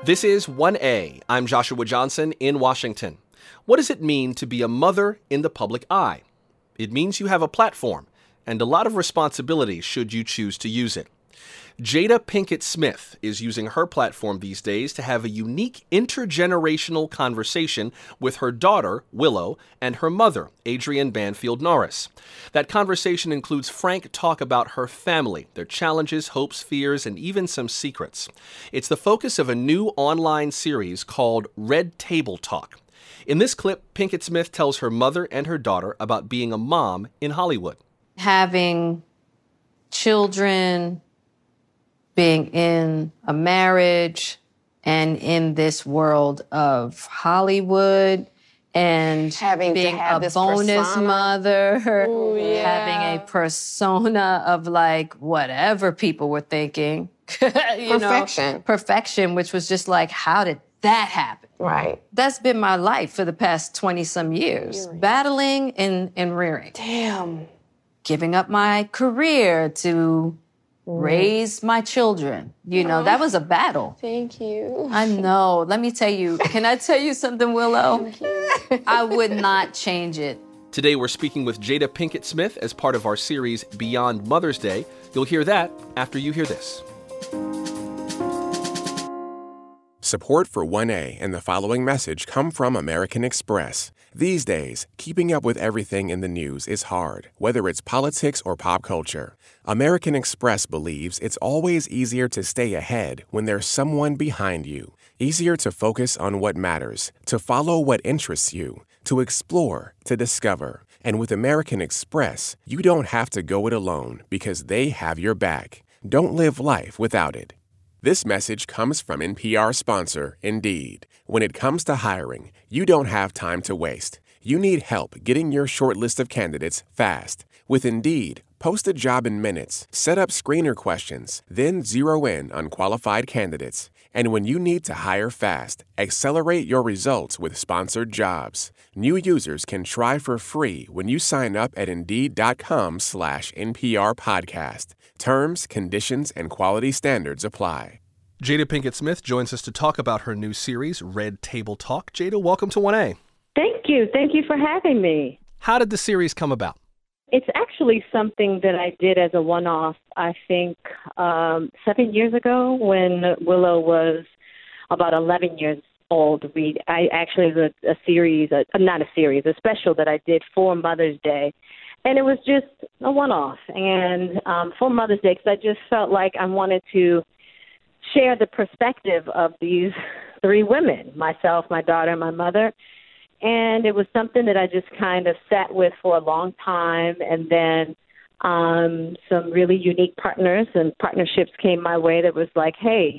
This is 1A. I'm Joshua Johnson in Washington. What does it mean to be a mother in the public eye? It means you have a platform and a lot of responsibility should you choose to use it. Jada Pinkett Smith is using her platform these days to have a unique intergenerational conversation with her daughter, Willow, and her mother, Adrienne Banfield Norris. That conversation includes frank talk about her family, their challenges, hopes, fears, and even some secrets. It's the focus of a new online series called Red Table Talk. In this clip, Pinkett Smith tells her mother and her daughter about being a mom in Hollywood. Having children, being in a marriage, and in this world of Hollywood, and being a bonus mother, having a persona of like whatever people were thinking. Perfection, which was just like, how did that happen? Right. That's been my life for the past 20-some years. Really? Battling and rearing. Damn. Giving up my career to raise my children. That was a battle. Thank you. I know. Let me tell you. Can I tell you something, Willow? Thank you. I would not change it. Today we're speaking with Jada Pinkett Smith as part of our series Beyond Mother's Day. You'll hear that after you hear this. Support for 1A and the following message come from American Express. These days, keeping up with everything in the news is hard, whether it's politics or pop culture. American Express believes it's always easier to stay ahead when there's someone behind you. Easier to focus on what matters, to follow what interests you, to explore, to discover. And with American Express, you don't have to go it alone because they have your back. Don't live life without it. This message comes from NPR sponsor, Indeed. When it comes to hiring, you don't have time to waste. You need help getting your short list of candidates fast. With Indeed, post a job in minutes, set up screener questions, then zero in on qualified candidates. And when you need to hire fast, accelerate your results with sponsored jobs. New users can try for free when you sign up at Indeed.com/NPR podcast. Terms, conditions, and quality standards apply. Jada Pinkett Smith joins us to talk about her new series, Red Table Talk. Jada, welcome to 1A. Thank you. Thank you for having me. How did the series come about? It's actually something that I did as a one-off, I think, 7 years ago when Willow was about 11 years old. I actually was a special that I did for Mother's Day. And it was just a one-off. And for Mother's Day, because I just felt like I wanted to share the perspective of these three women, myself, my daughter, and my mother. And it was something that I just kind of sat with for a long time. And then some really unique partners and partnerships came my way that was like, hey,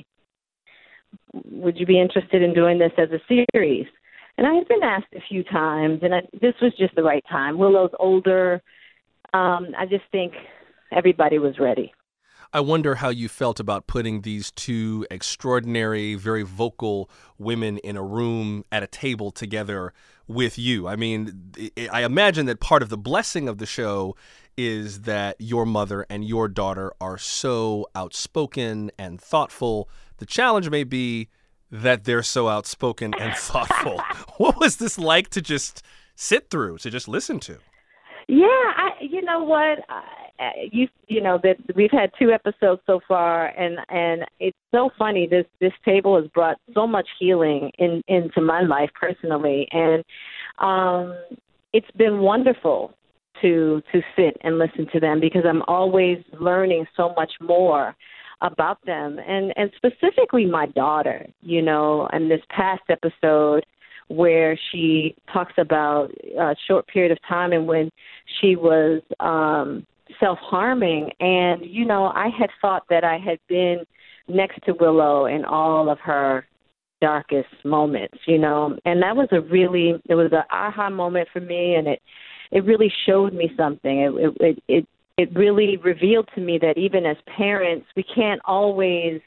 would you be interested in doing this as a series? And I had been asked a few times, and this was just the right time. Willow's older. I just think everybody was ready. I wonder how you felt about putting these two extraordinary, very vocal women in a room at a table together with you. I mean, I imagine that part of the blessing of the show is that your mother and your daughter are so outspoken and thoughtful. The challenge may be that they're so outspoken and thoughtful. What was this like to just sit through, to just listen to? Yeah, you know what? That we've had 2 episodes so far, and it's so funny. This table has brought so much healing into my life personally, and it's been wonderful to sit and listen to them because I'm always learning so much more about them, and specifically my daughter. In this past episode, where she talks about a short period of time and when she was self-harming. And, I had thought that I had been next to Willow in all of her darkest moments, and that was it was an aha moment for me, and it really showed me something. It really revealed to me that even as parents, we can't always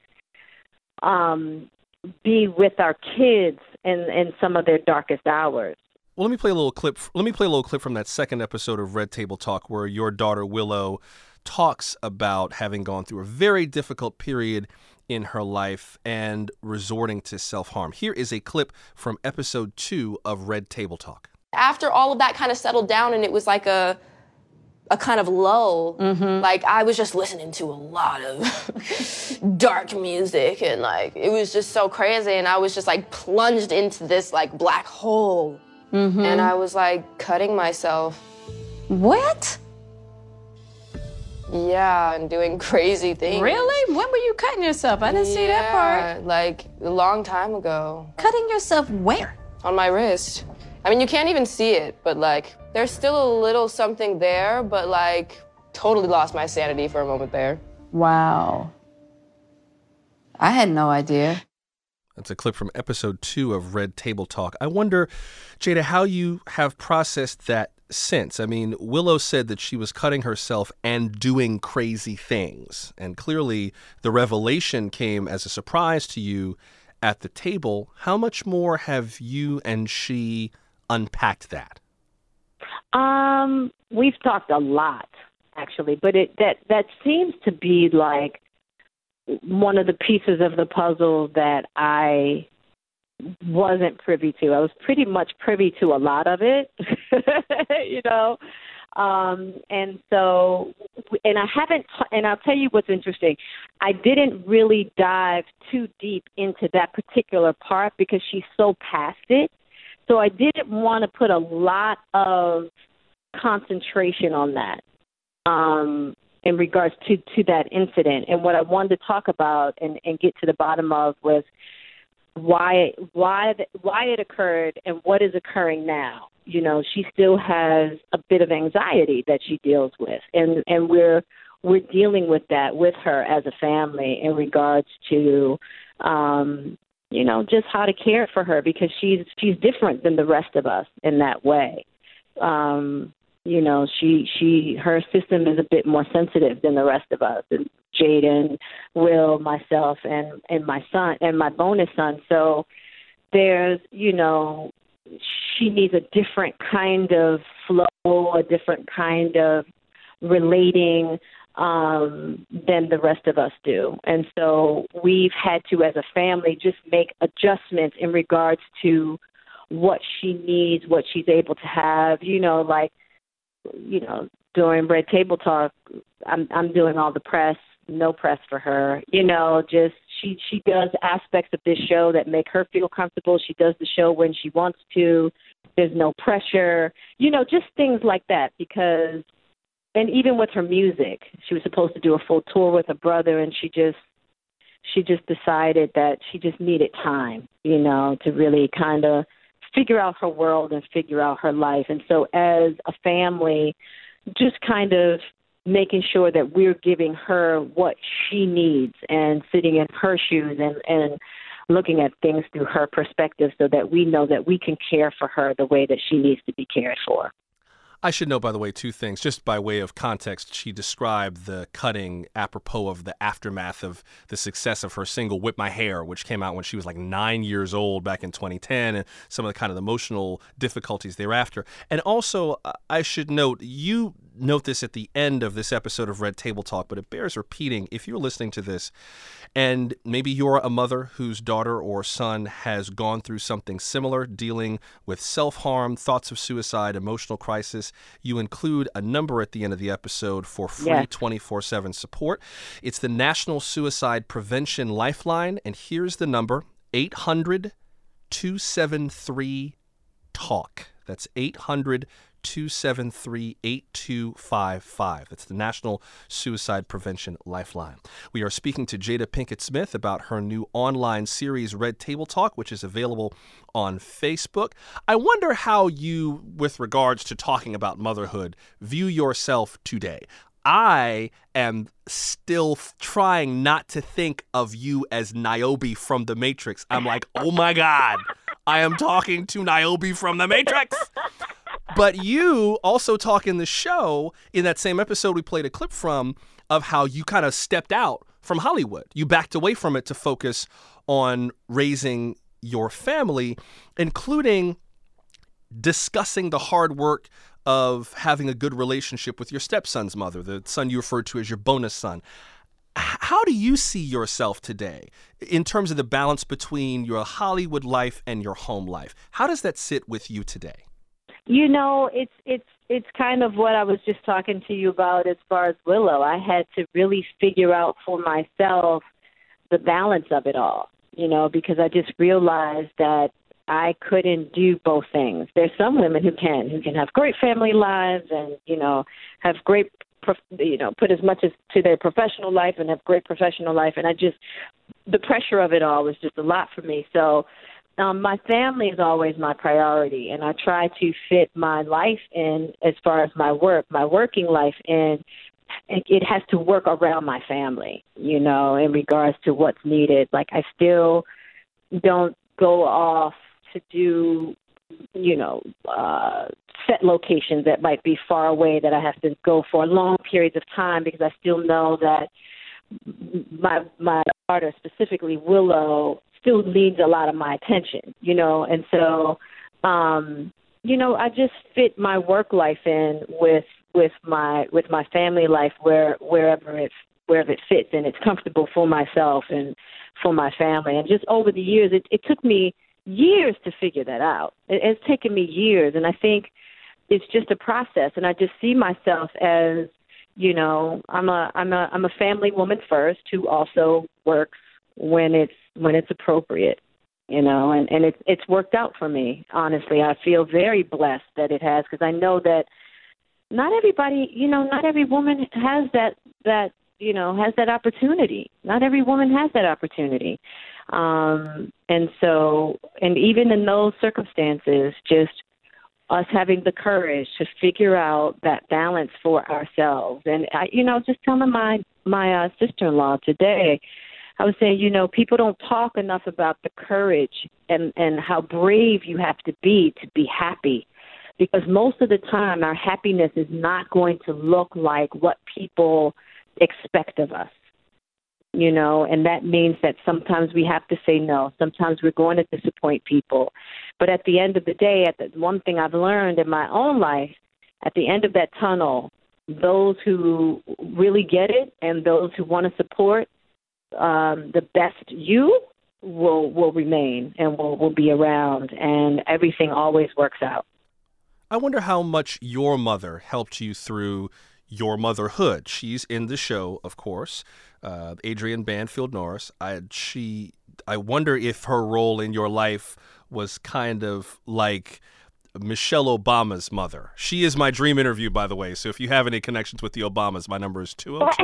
be with our kids in some of their darkest hours. Well, let me play a little clip from that second episode of Red Table Talk where your daughter Willow talks about having gone through a very difficult period in her life and resorting to self-harm. Here is a clip from episode 2 of Red Table Talk. After all of that kind of settled down and it was like a kind of lull, like I was just listening to a lot of dark music and like it was just so crazy and I was just like plunged into this like black hole and I was like cutting myself. What? Yeah, and doing crazy things. Really? When were you cutting yourself? I didn't see that part. Like a long time ago. Cutting yourself where? On my wrist. I mean, you can't even see it, but like there's still a little something there, but like totally lost my sanity for a moment there. Wow. I had no idea. That's a clip from episode 2 of Red Table Talk. I wonder, Jada, how you have processed that since. I mean, Willow said that she was cutting herself and doing crazy things. And clearly the revelation came as a surprise to you at the table. How much more have you and she unpacked that? We've talked a lot, actually, but that seems to be like one of the pieces of the puzzle that I wasn't privy to. I was pretty much privy to a lot of it, you know. And so, and I haven't, and I'll tell you what's interesting. I didn't really dive too deep into that particular part because she's so past it. So I didn't want to put a lot of concentration on that in regards to that incident. And what I wanted to talk about and get to the bottom of was why it occurred and what is occurring now. You know, she still has a bit of anxiety that she deals with, and we're dealing with that with her as a family in regards to, you know, just how to care for her because she's different than the rest of us in that way. You know, her system is a bit more sensitive than the rest of us, and Jaden, Will, myself, and my son and my bonus son. So there's, you know, she needs a different kind of flow, a different kind of relating than the rest of us do. And so we've had to, as a family, just make adjustments in regards to what she needs, what she's able to have, you know, like, you know, during Red Table Talk, I'm doing all the press, no press for her. You know, just she does aspects of this show that make her feel comfortable. She does the show when she wants to. There's no pressure. You know, just things like that because, and even with her music, she was supposed to do a full tour with her brother, and she just decided that she just needed time, you know, to really kind of figure out her world and figure out her life. And so as a family, just kind of making sure that we're giving her what she needs and sitting in her shoes and looking at things through her perspective so that we know that we can care for her the way that she needs to be cared for. I should note, by the way, 2 things. Just by way of context, she described the cutting apropos of the aftermath of the success of her single Whip My Hair, which came out when she was like 9 years old back in 2010, and some of the kind of emotional difficulties thereafter. And also, I should note, you note this at the end of this episode of Red Table Talk, but it bears repeating. If you're listening to this and maybe you're a mother whose daughter or son has gone through something similar, dealing with self-harm, thoughts of suicide, emotional crisis, you include a number at the end of the episode for free 24/7 support. It's the National Suicide Prevention Lifeline, and here's the number, 800-273-TALK. That's 800-273-8255. That's the National Suicide Prevention Lifeline. We are speaking to Jada Pinkett Smith about her new online series, Red Table Talk, which is available on Facebook. I wonder how you, with regards to talking about motherhood, view yourself today. I am still trying not to think of you as Niobe from The Matrix. I'm like, oh my God, I am talking to Niobe from The Matrix. But you also talk in the show, in that same episode we played a clip from, of how you kind of stepped out from Hollywood. You backed away from it to focus on raising your family, including discussing the hard work of having a good relationship with your stepson's mother, the son you referred to as your bonus son. How do you see yourself today in terms of the balance between your Hollywood life and your home life? How does that sit with you today? You know, it's kind of what I was just talking to you about as far as Willow. I had to really figure out for myself the balance of it all, you know, because I just realized that I couldn't do both things. There's some women who can have great family lives and, you know, have great, you know, put as much as to their professional life and have great professional life. And the pressure of it all was just a lot for me. So my family is always my priority, and I try to fit my life in as far as my working life in. It has to work around my family, you know, in regards to what's needed. Like, I still don't go off to do, you know, set locations that might be far away that I have to go for long periods of time, because I still know that my daughter, specifically Willow, still needs a lot of my attention, you know. And so, you know, I just fit my work life in with my family life wherever it fits, and it's comfortable for myself and for my family. And just over the years, it took me years to figure that out. It's taken me years, and I think it's just a process. And I just see myself as, you know, I'm a family woman first who also works when it's appropriate, you know, and it's worked out for me. Honestly, I feel very blessed that it has, because I know that not everybody, you know, not every woman has that you know, has that opportunity. Not every woman has that opportunity. And so, and even in those circumstances, just us having the courage to figure out that balance for ourselves. And I, you know, just telling my sister-in-law today, I was saying, you know, people don't talk enough about the courage and how brave you have to be happy, because most of the time our happiness is not going to look like what people expect of us, you know, and that means that sometimes we have to say no. Sometimes we're going to disappoint people. But at the end of the day, one thing I've learned in my own life, at the end of that tunnel, those who really get it and those who want to support the best you will remain and will be around, and everything always works out. I wonder how much your mother helped you through your motherhood. She's in the show, of course, Adrienne Banfield Norris. I wonder if her role in your life was kind of like Michelle Obama's mother. She is my dream interview, by the way. So if you have any connections with the Obamas, my number is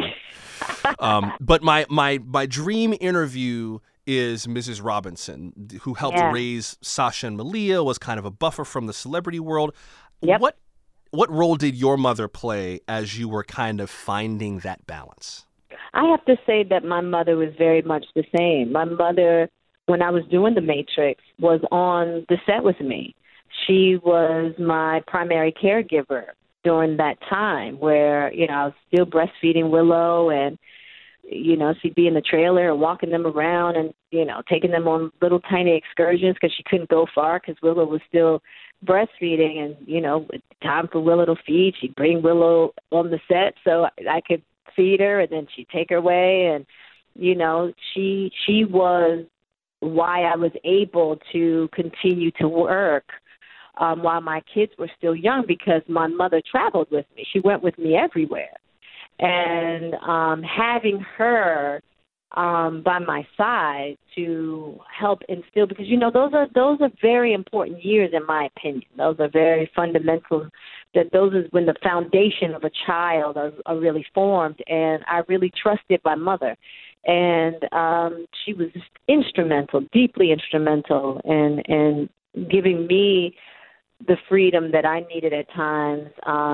202. But my dream interview is Mrs. Robinson, who helped raise Sasha and Malia, was kind of a buffer from the celebrity world. Yep. What role did your mother play as you were kind of finding that balance? I have to say that my mother was very much the same. My mother, when I was doing The Matrix, was on the set with me. She was my primary caregiver during that time where, you know, I was still breastfeeding Willow, and, you know, she'd be in the trailer and walking them around and, you know, taking them on little tiny excursions because she couldn't go far because Willow was still breastfeeding. And, you know, time for Willow to feed, she'd bring Willow on the set so I could feed her, and then she'd take her away. And, you know, she was why I was able to continue to work while my kids were still young, because my mother traveled with me. She went with me everywhere. And having her by my side to help instill, because, you know, those are very important years, in my opinion. Those are very fundamental. That those is when the foundation of a child are really formed. And I really trusted my mother. And she was instrumental, deeply instrumental in giving me the freedom that I needed at times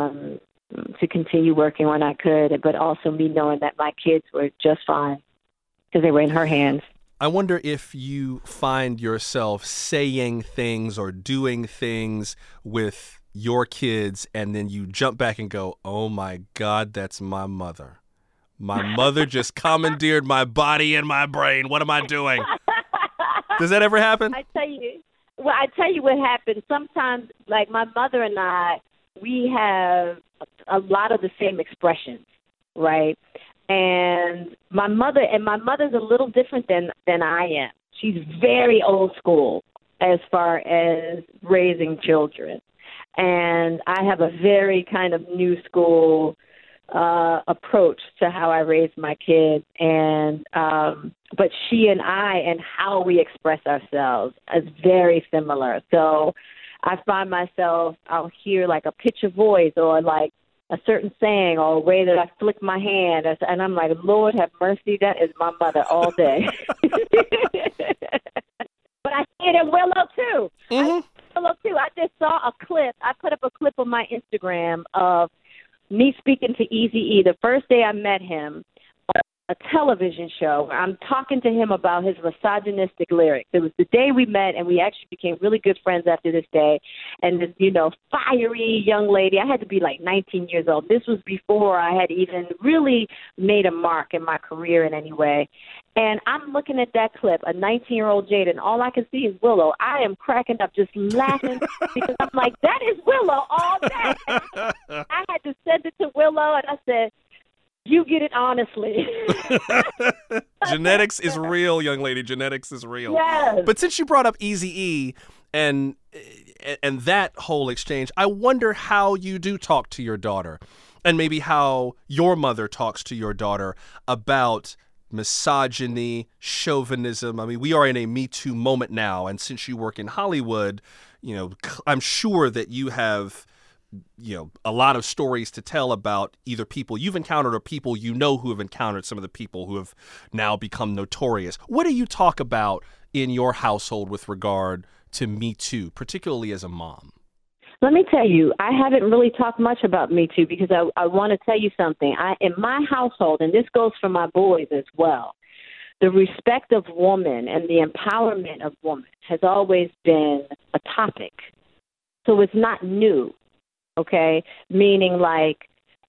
to continue working when I could, but also me knowing that my kids were just fine because they were in her hands. I wonder if you find yourself saying things or doing things with your kids, and then you jump back and go, oh my God, that's my mother. My mother just commandeered my body and my brain. What am I doing? Does that ever happen? I tell you what happened. Sometimes, like my mother and I, we have a lot of the same expressions, right? And my mother's a little different than I am. She's very old school as far as raising children. And I have a very kind of new school approach to how I raise my kids. And but she and I and how we express ourselves is very similar. So I find myself, I'll hear like a pitch of voice or like a certain saying or a way that I flick my hand, and I'm like, Lord have mercy, that is my mother all day. But I see it in Willow too. I just saw a clip. I put up a clip on my Instagram of me speaking to Eazy-E the first day I met him on a television show. I'm talking to him about his misogynistic lyrics. It was the day we met, and we actually became really good friends after this day. And this, fiery young lady, I had to be like 19 years old. This was before I had even really made a mark in my career in any way. And I'm looking at that clip, a 19-year-old Jada, and all I can see is Willow. I am cracking up, just laughing, because I'm like, that is Willow all day. I had to send it to Willow, and I said, you get it honestly. Genetics is real, young lady. Genetics is real. Yes. But since you brought up Eazy-E and that whole exchange, I wonder how you do talk to your daughter, and maybe how your mother talks to your daughter about misogyny, chauvinism. I mean, we are in a Me Too moment now, and since you work in Hollywood, I'm sure that you have a lot of stories to tell about either people you've encountered or people who have encountered some of the people who have now become notorious. What do you talk about in your household with regard to Me Too, particularly as a mom? Let me tell you, I haven't really talked much about Me Too because I want to tell you something. In my household, and this goes for my boys as well, the respect of woman and the empowerment of woman has always been a topic. So it's not new, okay? Meaning like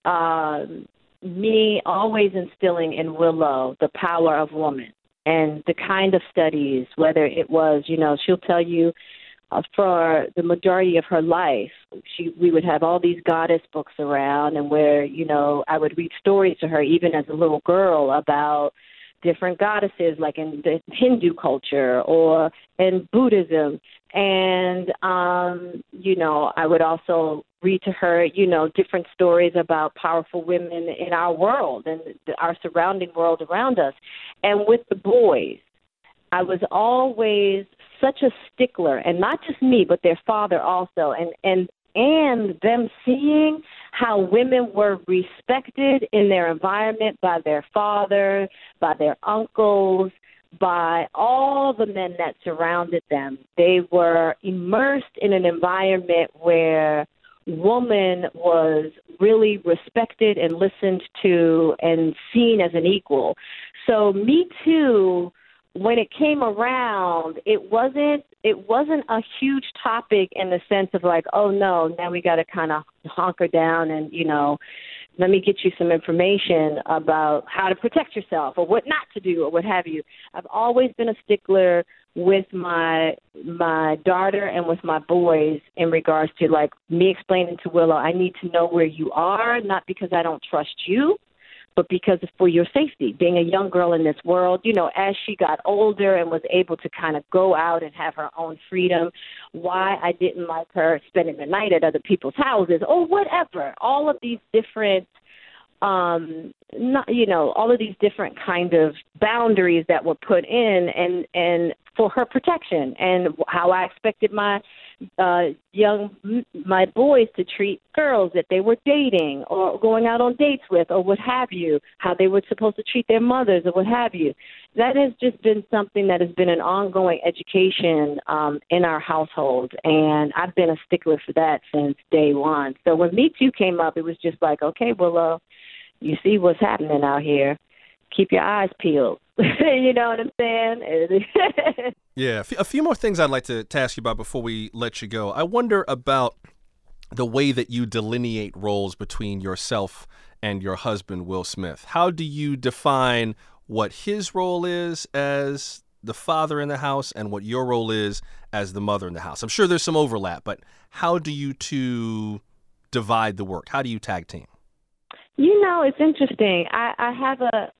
me always instilling in Willow the power of woman and the kind of studies, whether it was, she'll tell you, for the majority of her life, we would have all these goddess books around, and where, I would read stories to her even as a little girl about different goddesses, like in the Hindu culture or in Buddhism. And, I would also read to her, different stories about powerful women in our world and our surrounding world around us. And with the boys, I was always such a stickler, and not just me, but their father also, and them seeing how women were respected in their environment by their father, by their uncles, by all the men that surrounded them. They were immersed in an environment where woman was really respected and listened to and seen as an equal. So Me Too, when it came around, it wasn't a huge topic in the sense of like, oh no, now we got to kind of hunker down and, let me get you some information about how to protect yourself or what not to do or what have you. I've always been a stickler with my daughter and with my boys in regards to like me explaining to Willow, I need to know where you are, not because I don't trust you, but because it's for your safety. Being a young girl in this world, as she got older and was able to kind of go out and have her own freedom, why I didn't like her spending the night at other people's houses or whatever. All of these different, all of these different kind of boundaries that were put in and for her protection, and how I expected my boys to treat girls that they were dating or going out on dates with or what have you, how they were supposed to treat their mothers or what have you. That has just been something that has been an ongoing education in our household, and I've been a stickler for that since day one. So when Me Too came up, it was just like, okay, Willow, you see what's happening out here. Keep your eyes peeled. You know what I'm saying? Yeah, a few more things I'd like to ask you about before we let you go. I wonder about the way that you delineate roles between yourself and your husband, Will Smith. How do you define what his role is as the father in the house and what your role is as the mother in the house? I'm sure there's some overlap, but how do you two divide the work? How do you tag team? It's interesting. I have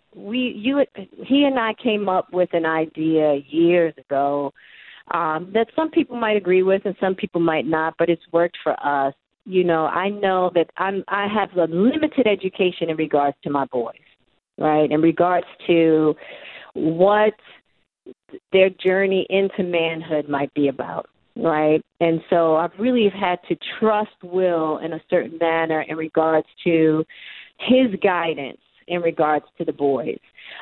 he and I came up with an idea years ago that some people might agree with and some people might not, but it's worked for us. I know that I have a limited education in regards to my boys, right? In regards to what their journey into manhood might be about, right? And so I've really had to trust Will in a certain manner in regards to his guidance in regards to the boys.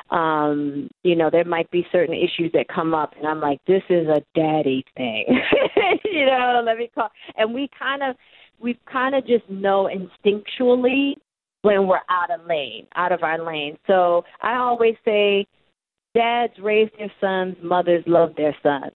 There might be certain issues that come up, and I'm like, this is a daddy thing. Let me call. And we kind of just know instinctually when we're out of our lane. So I always say, dads raise their sons, mothers love their sons.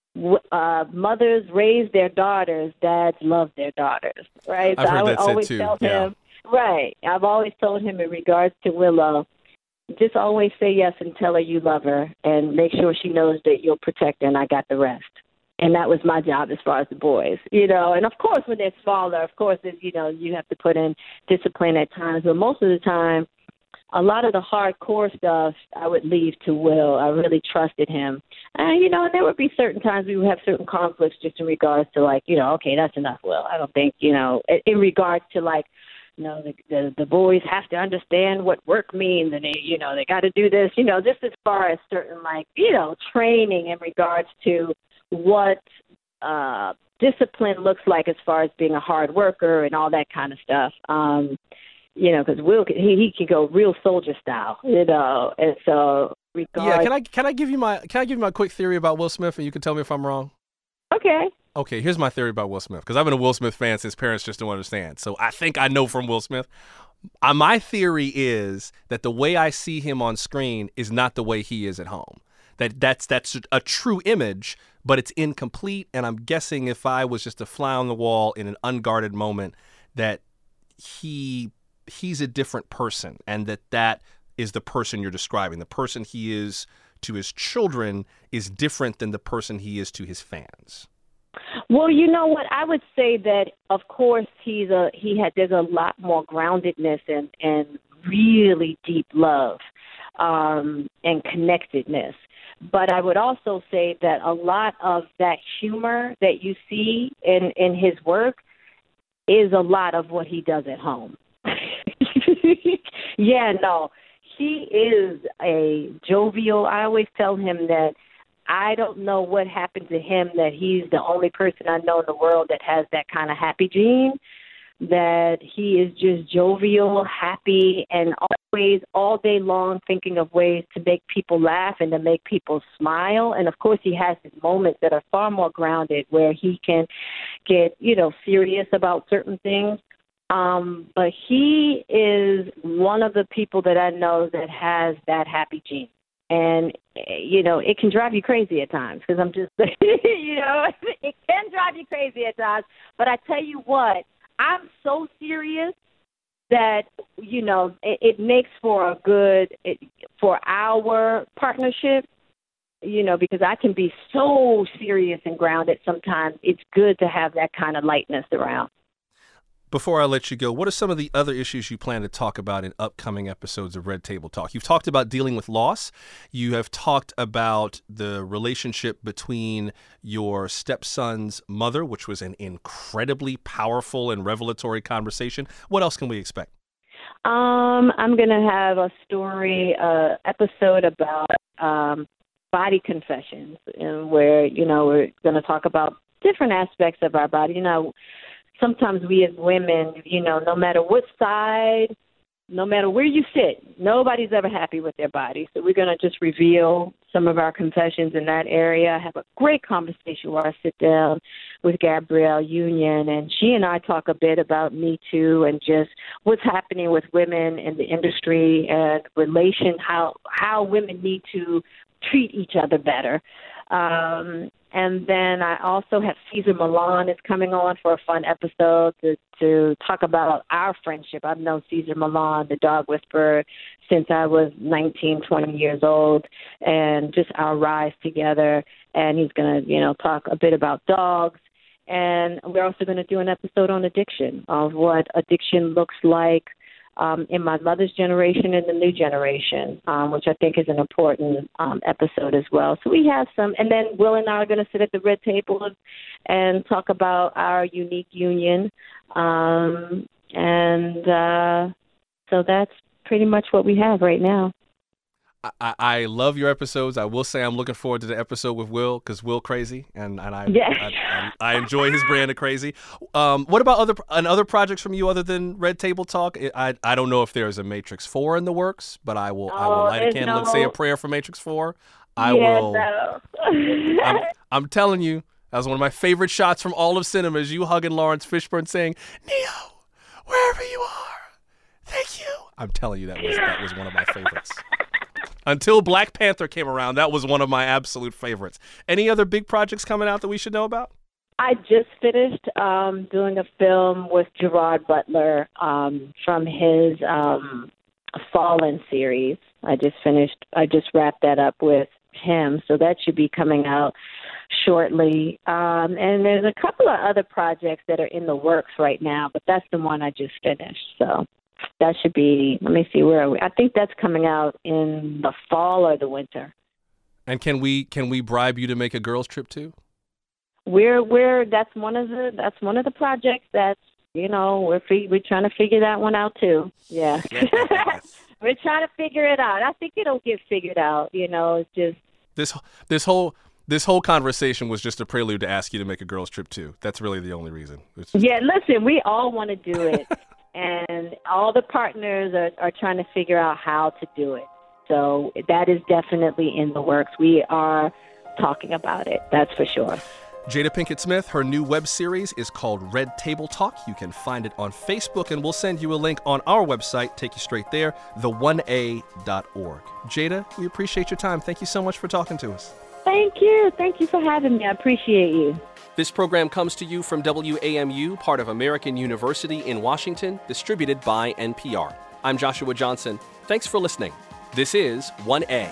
Mothers raise their daughters, dads love their daughters, right? I've so heard I would that said always too. tell Yeah. him, right. I've always told him in regards to Willow, just always say yes and tell her you love her and make sure she knows that you'll protect her and I got the rest. And that was my job as far as the boys, And of course, when they're smaller, of course, you have to put in discipline at times. But most of the time, a lot of the hardcore stuff I would leave to Will. I really trusted him. And there would be certain times we would have certain conflicts just in regards to okay, that's enough, Will. I don't think, in regards to the boys have to understand what work means and they got to do this, just as far as certain training in regards to what discipline looks like as far as being a hard worker and all that kind of stuff. Because Will, he can go real soldier style, and so Yeah, can I give you my quick theory about Will Smith, and you can tell me if I'm wrong? Okay, here's my theory about Will Smith, because I've been a Will Smith fan since parents just don't understand. So I think I know from Will Smith. My theory is that the way I see him on screen is not the way he is at home. That's a true image, but it's incomplete. And I'm guessing if I was just a fly on the wall in an unguarded moment, that he's a different person, and that is the person you're describing. The person he is to his children is different than the person he is to his fans. Well, you know what? I would say that, of course, there's a lot more groundedness and really deep love and connectedness. But I would also say that a lot of that humor that you see in his work is a lot of what he does at home. Yeah, no, he is a jovial. I always tell him that I don't know what happened to him, that he's the only person I know in the world that has that kind of happy gene, that he is just jovial, happy, and always all day long thinking of ways to make people laugh and to make people smile. And, of course, he has his moments that are far more grounded where he can get, serious about certain things. But he is one of the people that I know that has that happy gene. And, it can drive you crazy at times because I'm just, it can drive you crazy at times. But I tell you what, I'm so serious that, it makes for for our partnership, because I can be so serious and grounded sometimes. It's good to have that kind of lightness around. Before I let you go, what are some of the other issues you plan to talk about in upcoming episodes of Red Table Talk? You've talked about dealing with loss. You have talked about the relationship between your stepson's mother, which was an incredibly powerful and revelatory conversation. What else can we expect? I'm going to have a story episode about body confessions, and where, we're going to talk about different aspects of our body. Sometimes we as women, no matter what side, no matter where you sit, nobody's ever happy with their body. So we're going to just reveal some of our confessions in that area. I have a great conversation where I sit down with Gabrielle Union, and she and I talk a bit about Me Too and just what's happening with women in the industry and how women need to treat each other better. And then I also have Cesar Millan is coming on for a fun episode to talk about our friendship. I've known Cesar Millan, the dog whisperer, since I was 19, 20 years old, and just our rise together. And he's going to, talk a bit about dogs. And we're also going to do an episode on addiction, of what addiction looks like in my mother's generation and the new generation, which I think is an important episode as well. So we have some, and then Will and I are going to sit at the red table and talk about our unique union. So that's pretty much what we have right now. I love your episodes. I will say I'm looking forward to the episode with Will because Will crazy, and I enjoy his brand of crazy. What about other projects from you other than Red Table Talk? I don't know if there's a Matrix 4 in the works, but I will light a candle and say a prayer for Matrix 4. I'm telling you, that was one of my favorite shots from all of cinema is you hugging Lawrence Fishburne saying, "Neo, wherever you are, thank you." I'm telling you, that was one of my favorites. Until Black Panther came around, that was one of my absolute favorites. Any other big projects coming out that we should know about? I just finished doing a film with Gerard Butler from his Fallen series. I just wrapped that up with him, so that should be coming out shortly. And there's a couple of other projects that are in the works right now, but that's the one I just finished. So that should be, let me see, where are we? I think that's coming out in the fall or the winter. And can we bribe you to make a girls trip too? That's one of the projects that's, we're trying to figure that one out too. Yeah. We're trying to figure it out. I think it'll get figured out, it's just this whole conversation was just a prelude to ask you to make a girls trip too. That's really the only reason. Yeah, listen, we all want to do it. And all the partners are trying to figure out how to do it. So that is definitely in the works. We are talking about it, that's for sure. Jada Pinkett Smith, her new web series is called Red Table Talk. You can find it on Facebook, and we'll send you a link on our website, take you straight there, the1a.org. Jada, we appreciate your time. Thank you so much for talking to us. Thank you. Thank you for having me. I appreciate you. This program comes to you from WAMU, part of American University in Washington, distributed by NPR. I'm Joshua Johnson. Thanks for listening. This is 1A.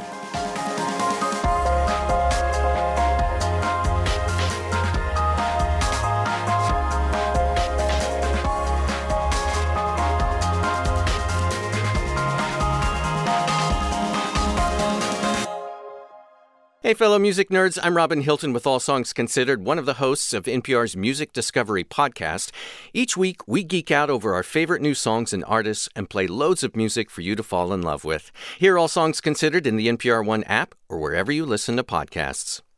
Hey, fellow music nerds, I'm Robin Hilton with All Songs Considered, one of the hosts of NPR's Music Discovery podcast. Each week, we geek out over our favorite new songs and artists and play loads of music for you to fall in love with. Hear All Songs Considered in the NPR One app or wherever you listen to podcasts.